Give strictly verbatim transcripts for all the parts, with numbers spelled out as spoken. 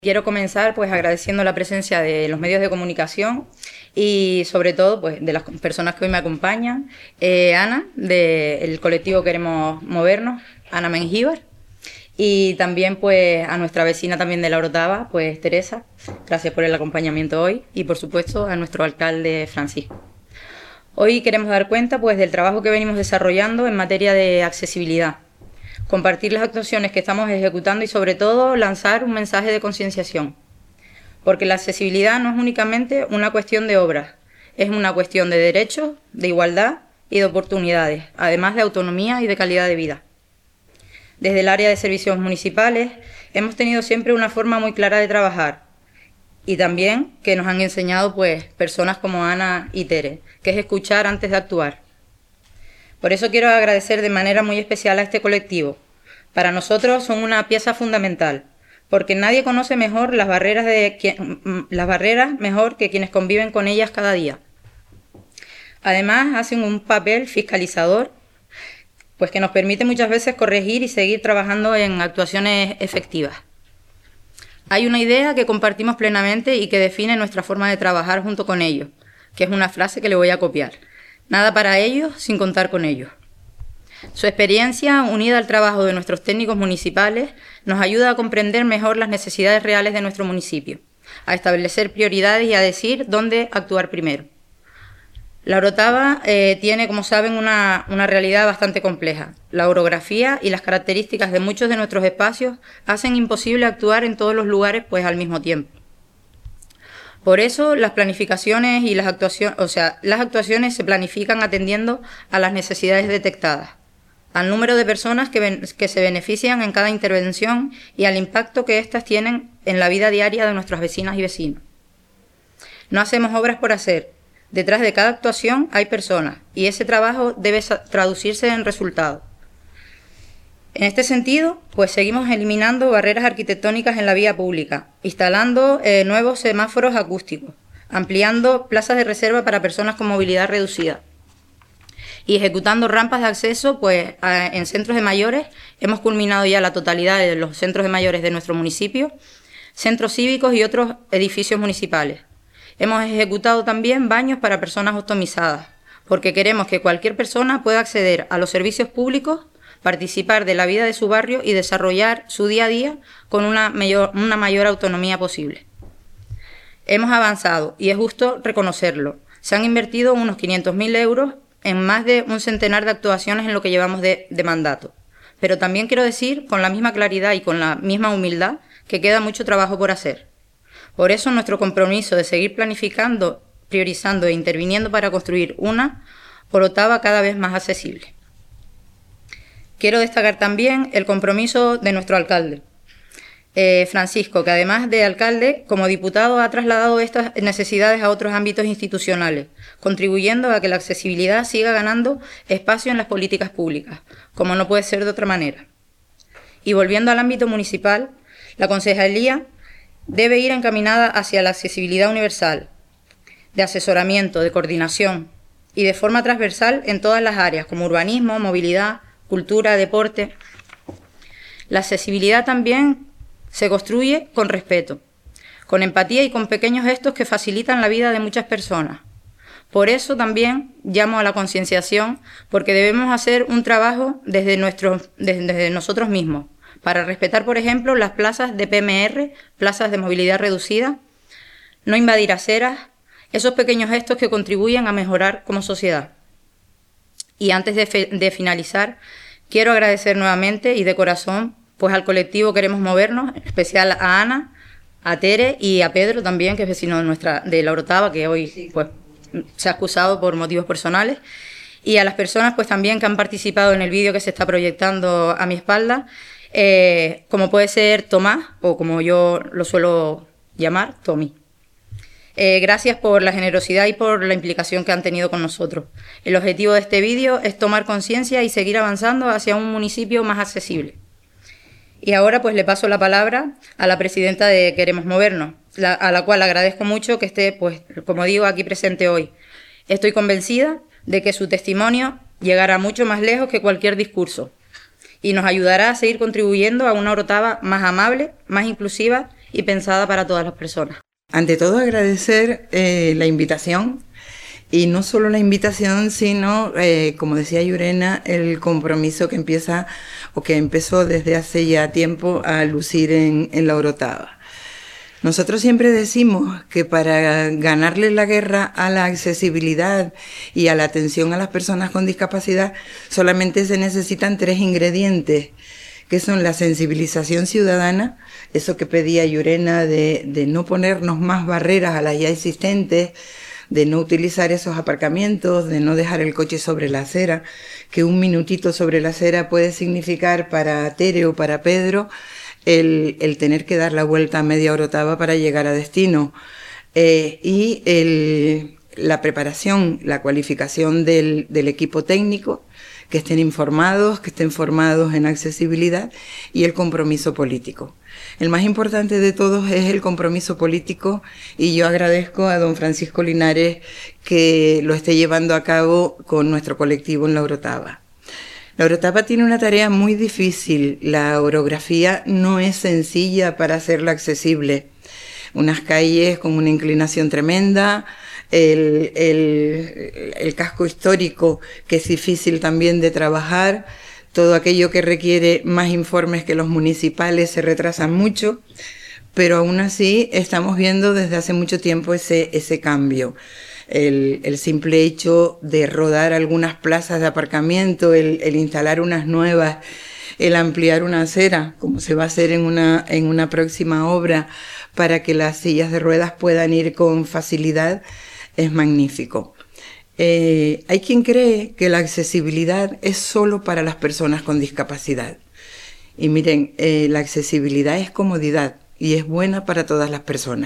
Quiero comenzar pues agradeciendo la presencia de los medios de comunicación y sobre todo pues de las personas que hoy me acompañan. Eh, Ana, del colectivo Queremos Movernos, Ana Mengíbar, y también pues a nuestra vecina también de La Orotava, pues Teresa, gracias por el acompañamiento hoy, y por supuesto a nuestro alcalde Francisco. Hoy queremos dar cuenta pues del trabajo que venimos desarrollando en materia de accesibilidad, compartir las actuaciones que estamos ejecutando y sobre todo lanzar un mensaje de concienciación. Porque la accesibilidad no es únicamente una cuestión de obras, es una cuestión de derechos, de igualdad y de oportunidades, además de autonomía y de calidad de vida. Desde el área de servicios municipales hemos tenido siempre una forma muy clara de trabajar y también que nos han enseñado pues personas como Ana y Tere, que es escuchar antes de actuar. Por eso quiero agradecer de manera muy especial a este colectivo. Para nosotros son una pieza fundamental, porque nadie conoce mejor las barreras, de quien, las barreras mejor que quienes conviven con ellas cada día. Además, hacen un papel fiscalizador, pues que nos permite muchas veces corregir y seguir trabajando en actuaciones efectivas. Hay una idea que compartimos plenamente y que define nuestra forma de trabajar junto con ellos, que es una frase que le voy a copiar. Nada para ellos sin contar con ellos. Su experiencia, unida al trabajo de nuestros técnicos municipales, nos ayuda a comprender mejor las necesidades reales de nuestro municipio, a establecer prioridades y a decir dónde actuar primero. La Orotava eh, tiene, como saben, una, una realidad bastante compleja. La orografía y las características de muchos de nuestros espacios hacen imposible actuar en todos los lugares pues, al mismo tiempo. Por eso las planificaciones y las actuaciones, o sea, las actuaciones se planifican atendiendo a las necesidades detectadas, al número de personas que, ben, que se benefician en cada intervención y al impacto que éstas tienen en la vida diaria de nuestras vecinas y vecinos. No hacemos obras por hacer. Detrás de cada actuación hay personas y ese trabajo debe traducirse en resultados. En este sentido, pues seguimos eliminando barreras arquitectónicas en la vía pública, instalando eh, nuevos semáforos acústicos, ampliando plazas de reserva para personas con movilidad reducida y ejecutando rampas de acceso pues, a, en centros de mayores. Hemos culminado ya la totalidad de los centros de mayores de nuestro municipio, centros cívicos y otros edificios municipales. Hemos ejecutado también baños para personas ostomizadas, porque queremos que cualquier persona pueda acceder a los servicios públicos, participar de la vida de su barrio y desarrollar su día a día con una mayor, una mayor autonomía posible. Hemos avanzado y es justo reconocerlo. Se han invertido unos quinientos mil euros en más de un centenar de actuaciones en lo que llevamos de, de mandato. Pero también quiero decir, con la misma claridad y con la misma humildad, que queda mucho trabajo por hacer. Por eso nuestro compromiso de seguir planificando, priorizando e interviniendo para construir una Orotava cada vez más accesible. Quiero destacar también el compromiso de nuestro alcalde, eh, Francisco, que además de alcalde, como diputado ha trasladado estas necesidades a otros ámbitos institucionales, contribuyendo a que la accesibilidad siga ganando espacio en las políticas públicas, como no puede ser de otra manera. Y volviendo al ámbito municipal, la concejalía debe ir encaminada hacia la accesibilidad universal, de asesoramiento, de coordinación y de forma transversal en todas las áreas, como urbanismo, movilidad, cultura, deporte. La accesibilidad también se construye con respeto, con empatía y con pequeños gestos que facilitan la vida de muchas personas. Por eso también llamo a la concienciación, porque debemos hacer un trabajo desde, nuestros, desde, desde nosotros mismos, para respetar, por ejemplo, las plazas de P M R, plazas de movilidad reducida, no invadir aceras, esos pequeños gestos que contribuyen a mejorar como sociedad. Y antes de, de finalizar, quiero agradecer nuevamente y de corazón pues al colectivo Queremos Movernos, en especial a Ana, a Tere y a Pedro también, que es vecino de, nuestra, de La Orotava, que hoy pues, se ha excusado por motivos personales, y a las personas pues también que han participado en el vídeo que se está proyectando a mi espalda, eh, como puede ser Tomás, o como yo lo suelo llamar, Tommy. Eh, gracias por la generosidad y por la implicación que han tenido con nosotros. El objetivo de este vídeo es tomar conciencia y seguir avanzando hacia un municipio más accesible. Y ahora pues le paso la palabra a la presidenta de Queremos Movernos, la, a la cual agradezco mucho que esté, pues, como digo, aquí presente hoy. Estoy convencida de que su testimonio llegará mucho más lejos que cualquier discurso y nos ayudará a seguir contribuyendo a una Orotava más amable, más inclusiva y pensada para todas las personas. Ante todo, agradecer eh, la invitación, y no solo la invitación, sino, eh, como decía Yurena, el compromiso que empieza o que empezó desde hace ya tiempo a lucir en, en la Orotava. Nosotros siempre decimos que para ganarle la guerra a la accesibilidad y a la atención a las personas con discapacidad solamente se necesitan tres ingredientes, que son la sensibilización ciudadana, eso que pedía Yurena de, de no ponernos más barreras a las ya existentes, de no utilizar esos aparcamientos, de no dejar el coche sobre la acera, que un minutito sobre la acera puede significar para Tere o para Pedro el, el tener que dar la vuelta a media Orotava para llegar a destino. Eh, y el, la preparación, la cualificación del, del equipo técnico, que estén informados, que estén formados en accesibilidad, y el compromiso político. El más importante de todos es el compromiso político, y yo agradezco a don Francisco Linares que lo esté llevando a cabo con nuestro colectivo en la Orotava. La Orotava tiene una tarea muy difícil. La orografía no es sencilla para hacerla accesible. Unas calles con una inclinación tremenda, el, el, el casco histórico que es difícil también de trabajar, todo aquello que requiere más informes que los municipales se retrasa mucho, pero aún así estamos viendo desde hace mucho tiempo ese, ese cambio. El, el simple hecho de rodar algunas plazas de aparcamiento, el, el instalar unas nuevas, el ampliar una acera, como se va a hacer en una, en una próxima obra, para que las sillas de ruedas puedan ir con facilidad, es magnífico. Eh, hay quien cree que la accesibilidad es solo para las personas con discapacidad. Y miren, eh, la accesibilidad es comodidad y es buena para todas las personas.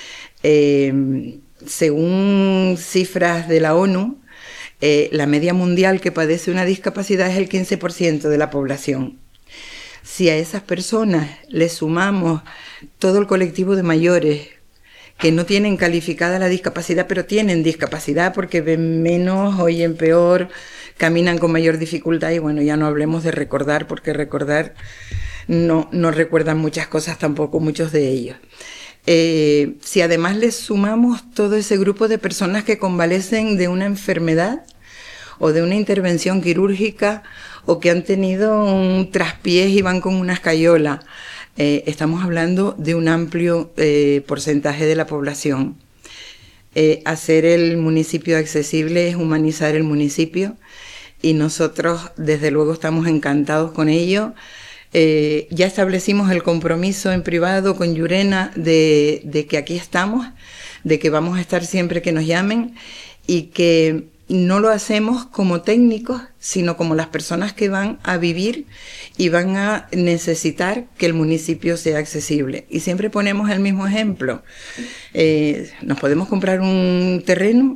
Eh, según cifras de la ONU, eh, la media mundial que padece una discapacidad es el quince por ciento de la población. Si a esas personas les sumamos todo el colectivo de mayores que no tienen calificada la discapacidad, pero tienen discapacidad porque ven menos, oyen peor, caminan con mayor dificultad, y bueno, ya no hablemos de recordar, porque recordar no, no recuerdan muchas cosas tampoco, muchos de ellos. Eh, si además les sumamos todo ese grupo de personas que convalecen de una enfermedad o de una intervención quirúrgica, o que han tenido un traspiés y van con una escayola, Eh, estamos hablando de un amplio eh, porcentaje de la población. Eh, hacer el municipio accesible es humanizar el municipio, y nosotros desde luego estamos encantados con ello. Eh, ya establecimos el compromiso en privado con Yurena de, de que aquí estamos, de que vamos a estar siempre que nos llamen, y que no lo hacemos como técnicos, sino como las personas que van a vivir y van a necesitar que el municipio sea accesible. Y siempre ponemos el mismo ejemplo. Eh, nos podemos comprar un terreno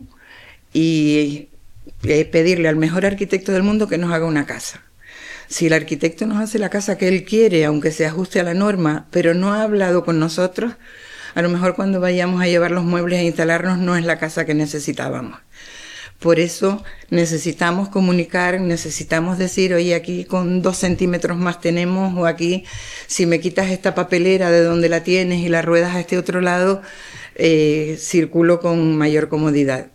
y eh, pedirle al mejor arquitecto del mundo que nos haga una casa. Si el arquitecto nos hace la casa que él quiere, aunque se ajuste a la norma, pero no ha hablado con nosotros, a lo mejor cuando vayamos a llevar los muebles a instalarnos no es la casa que necesitábamos. Por eso necesitamos comunicar, necesitamos decir, oye, aquí con dos centímetros más tenemos, o aquí si me quitas esta papelera de donde la tienes y la ruedas a este otro lado, eh, circulo con mayor comodidad.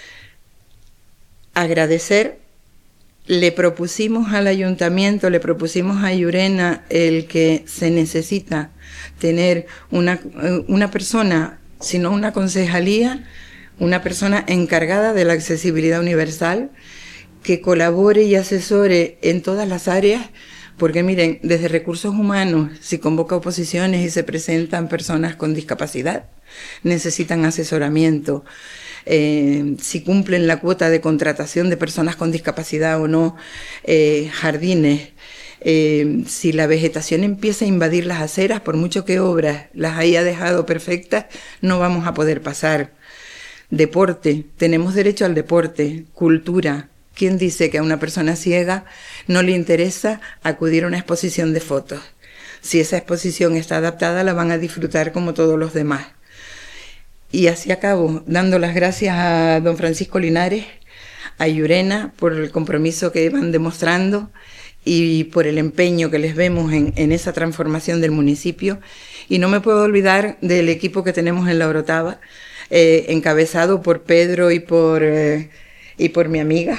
Agradecer, le propusimos al ayuntamiento, le propusimos a Yurena el que se necesita tener una, una persona, sino una concejalía, una persona encargada de la accesibilidad universal, que colabore y asesore en todas las áreas, porque miren, desde recursos humanos, si convoca oposiciones y se presentan personas con discapacidad, necesitan asesoramiento. Eh, si cumplen la cuota de contratación de personas con discapacidad o no, eh, jardines. Eh, si la vegetación empieza a invadir las aceras, por mucho que Obras las haya dejado perfectas, no vamos a poder pasar. Deporte, tenemos derecho al deporte. Cultura, ¿quién dice que a una persona ciega no le interesa acudir a una exposición de fotos? Si esa exposición está adaptada, la van a disfrutar como todos los demás. Y así acabo, dando las gracias a don Francisco Linares, a Yurena por el compromiso que van demostrando, y por el empeño que les vemos en, en esa transformación del municipio. Y no me puedo olvidar del equipo que tenemos en La Orotava, eh, encabezado por Pedro y por, eh, y por mi amiga.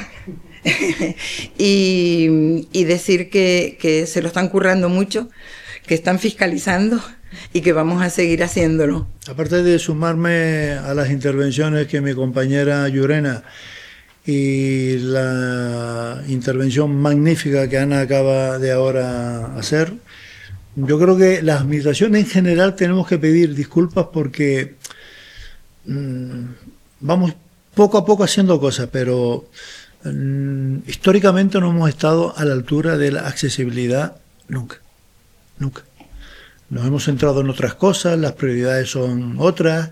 y, y decir que, que se lo están currando mucho, que están fiscalizando y que vamos a seguir haciéndolo. Aparte de sumarme a las intervenciones que mi compañera Llurena y la intervención magnífica que Ana acaba de ahora hacer, yo creo que las administraciones en general tenemos que pedir disculpas porque mmm, vamos poco a poco haciendo cosas, pero mmm, históricamente no hemos estado a la altura de la accesibilidad nunca, nunca. Nos hemos centrado en otras cosas, las prioridades son otras,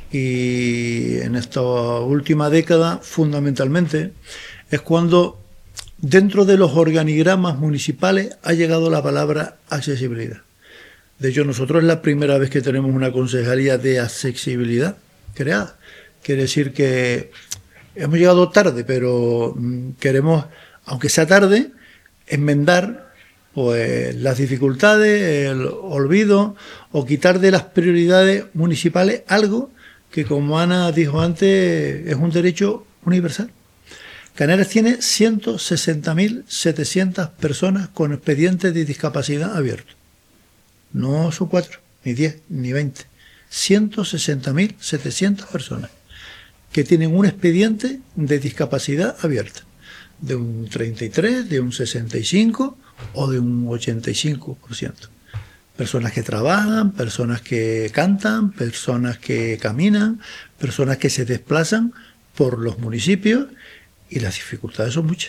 y en esta última década, fundamentalmente, es cuando dentro de los organigramas municipales ha llegado la palabra accesibilidad. De hecho, nosotros es la primera vez que tenemos una concejalía de accesibilidad creada. Quiere decir que hemos llegado tarde, pero queremos, aunque sea tarde, enmendar pues las dificultades, el olvido o quitar de las prioridades municipales algo que, como Ana dijo antes, es un derecho universal. Canarias tiene ciento sesenta mil setecientas personas con expedientes de discapacidad abiertos. No son cuatro, ni diez, ni veinte. ciento sesenta mil setecientas personas que tienen un expediente de discapacidad abierta. De un treinta y tres, de un sesenta y cinco o de un ochenta y cinco por ciento. Personas que trabajan, personas que cantan, personas que caminan, personas que se desplazan por los municipios, y las dificultades son muchas.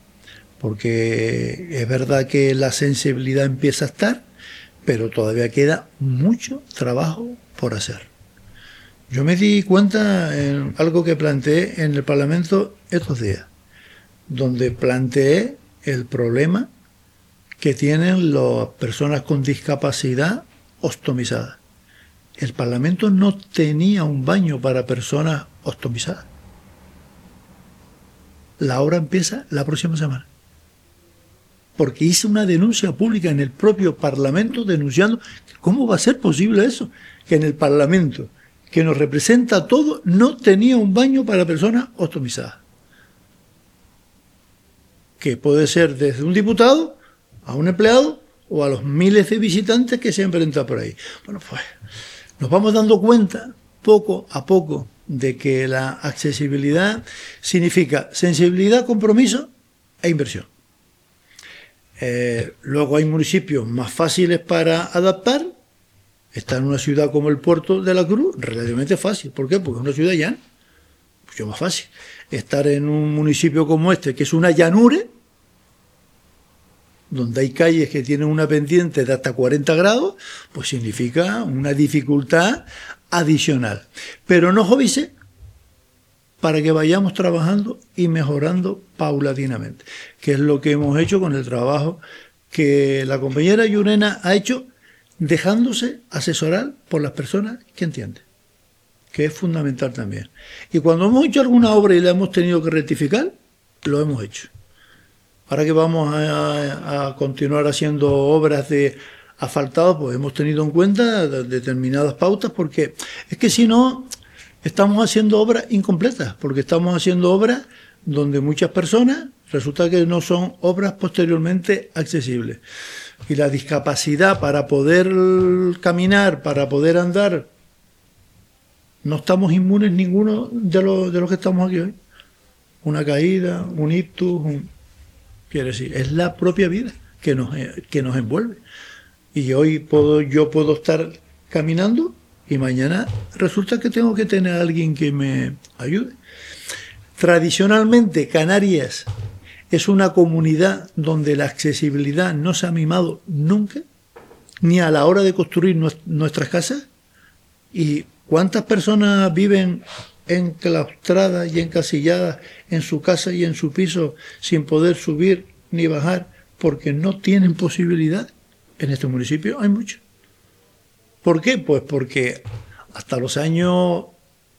Porque es verdad que la sensibilidad empieza a estar, pero todavía queda mucho trabajo por hacer. Yo me di cuenta en algo que planteé en el Parlamento estos días, donde planteé el problema que tienen las personas con discapacidad ostomizadas. El Parlamento no tenía un baño para personas ostomizadas. La obra empieza la próxima semana. Porque hice una denuncia pública en el propio Parlamento denunciando cómo va a ser posible eso, que en el Parlamento, que nos representa a todos, no tenía un baño para personas ostomizadas. Que puede ser desde un diputado a un empleado o a los miles de visitantes que se enfrentan por ahí. Bueno, pues nos vamos dando cuenta poco a poco de que la accesibilidad significa sensibilidad, compromiso e inversión. Eh, luego hay municipios más fáciles para adaptar. Estar en una ciudad como el Puerto de la Cruz, relativamente fácil. ¿Por qué? Porque es una ciudad llana, mucho más fácil. Estar en un municipio como este, que es una llanura, donde hay calles que tienen una pendiente de hasta cuarenta grados, pues significa una dificultad adicional. Pero no os avise para que vayamos trabajando y mejorando paulatinamente, que es lo que hemos hecho con el trabajo que la compañera Llurena ha hecho, dejándose asesorar por las personas que entienden, que es fundamental también. Y cuando hemos hecho alguna obra y la hemos tenido que rectificar, lo hemos hecho. Ahora que vamos a, a continuar haciendo obras de asfaltado, pues hemos tenido en cuenta determinadas pautas, porque es que si no, estamos haciendo obras incompletas, porque estamos haciendo obras donde muchas personas resulta que no son obras posteriormente accesibles. Y la discapacidad para poder caminar, para poder andar, no estamos inmunes ninguno de los, de los que estamos aquí hoy. Una caída, un ictus, un... quiere decir, es la propia vida que nos, que nos envuelve. Y hoy puedo, yo puedo estar caminando y mañana resulta que tengo que tener a alguien que me ayude. Tradicionalmente, Canarias es una comunidad donde la accesibilidad no se ha mimado nunca, ni a la hora de construir nuestras casas. ¿Y cuántas personas viven enclaustradas y encasilladas en su casa y en su piso sin poder subir ni bajar porque no tienen posibilidad? En este municipio hay mucho. ¿Por qué? Pues porque hasta los años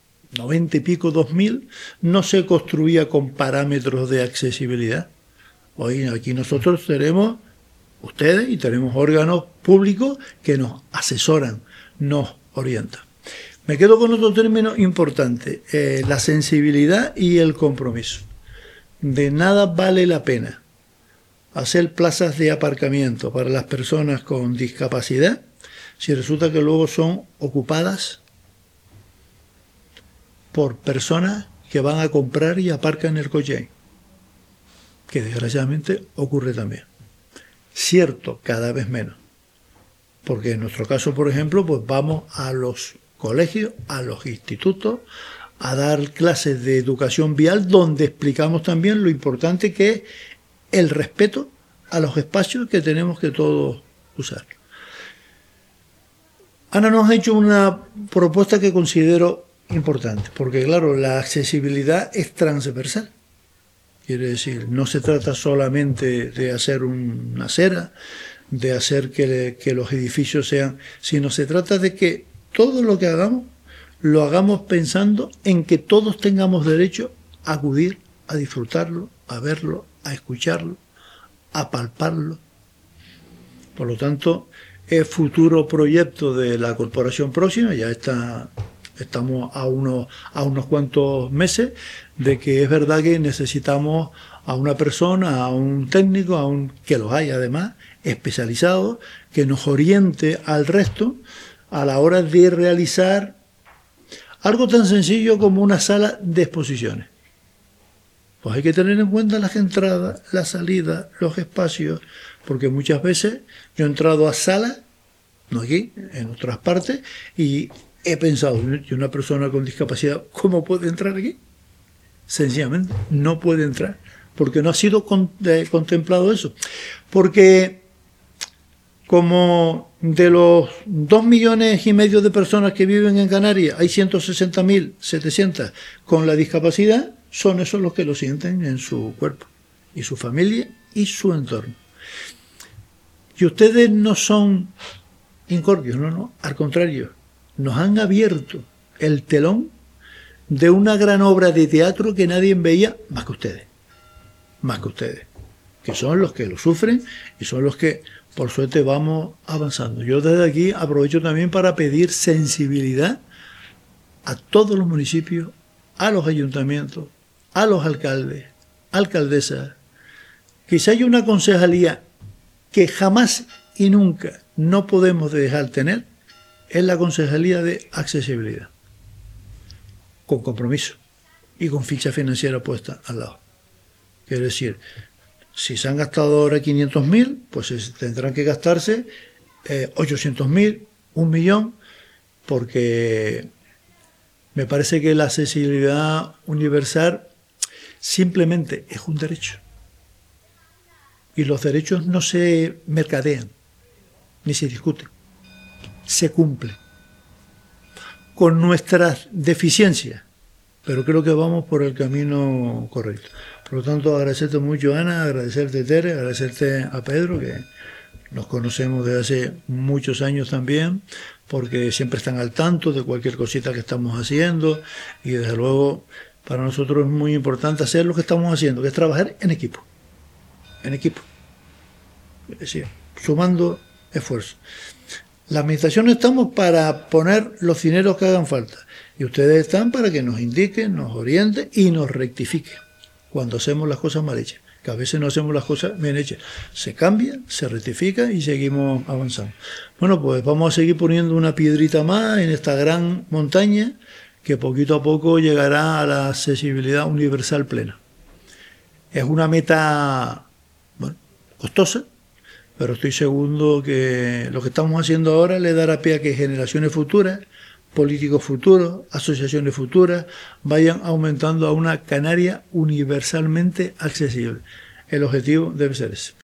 noventa y pico, dos mil, no se construía con parámetros de accesibilidad. Hoy aquí nosotros tenemos ustedes y tenemos órganos públicos que nos asesoran, nos orientan. Me quedo con otro término importante, eh, la sensibilidad y el compromiso. De nada vale la pena hacer plazas de aparcamiento para las personas con discapacidad si resulta que luego son ocupadas por personas que van a comprar y aparcan el coche ahí, que desgraciadamente ocurre también. Cierto, cada vez menos, porque en nuestro caso, por ejemplo, pues vamos a los colegios, a los institutos, a dar clases de educación vial donde explicamos también lo importante que es el respeto a los espacios que tenemos que todos usar. Ana nos ha hecho una propuesta que considero importante, porque claro, la accesibilidad es transversal. Quiere decir, no se trata solamente de hacer una acera, de hacer que, que los edificios sean, sino se trata de que todo lo que hagamos, lo hagamos pensando en que todos tengamos derecho a acudir, a disfrutarlo, a verlo, a escucharlo, a palparlo. Por lo tanto, es futuro proyecto de la corporación próxima, ya está, estamos a unos, a unos cuantos meses, de que es verdad que necesitamos a una persona, a un técnico, a un que los hay además, especializado, que nos oriente al resto a la hora de realizar algo tan sencillo como una sala de exposiciones. Pues hay que tener en cuenta las entradas, las salidas, los espacios, porque muchas veces yo he entrado a salas, no aquí, en otras partes, y he pensado, ¿y una persona con discapacidad cómo puede entrar aquí? Sencillamente no puede entrar, porque no ha sido con, eh, contemplado eso. Porque como de los dos millones y medio de personas que viven en Canarias, hay ciento sesenta mil setecientos con la discapacidad, son esos los que lo sienten en su cuerpo, y su familia, y su entorno. Y ustedes no son incordios, no, no, al contrario, nos han abierto el telón de una gran obra de teatro que nadie veía más que ustedes, más que ustedes, que son los que lo sufren y son los que, por suerte, vamos avanzando. Yo desde aquí aprovecho también para pedir sensibilidad a todos los municipios, a los ayuntamientos, a los alcaldes, alcaldesas, que si hay una concejalía que jamás y nunca no podemos dejar tener, es la concejalía de accesibilidad, con compromiso y con ficha financiera puesta al lado. Quiero decir, si se han gastado ahora quinientos mil, pues tendrán que gastarse eh, ochocientos mil, un millón, porque me parece que la accesibilidad universal simplemente es un derecho. Y los derechos no se mercadean, ni se discuten, se cumplen. Con nuestras deficiencias, pero creo que vamos por el camino correcto. Por lo tanto, agradecerte mucho, Ana, agradecerte, Tere, agradecerte a Pedro, que nos conocemos desde hace muchos años también, porque siempre están al tanto de cualquier cosita que estamos haciendo, y desde luego para nosotros es muy importante hacer lo que estamos haciendo, que es trabajar en equipo, en equipo, es decir, sumando esfuerzos. La administración estamos para poner los dineros que hagan falta, y ustedes están para que nos indiquen, nos orienten y nos rectifiquen cuando hacemos las cosas mal hechas, que a veces no hacemos las cosas bien hechas. Se cambia, se rectifica y seguimos avanzando. Bueno, pues vamos a seguir poniendo una piedrita más en esta gran montaña que poquito a poco llegará a la accesibilidad universal plena. Es una meta, bueno, costosa, pero estoy seguro que lo que estamos haciendo ahora le dará pie a que generaciones futuras, políticos futuros, asociaciones futuras, vayan aumentando a una Canaria universalmente accesible. El objetivo debe ser ese.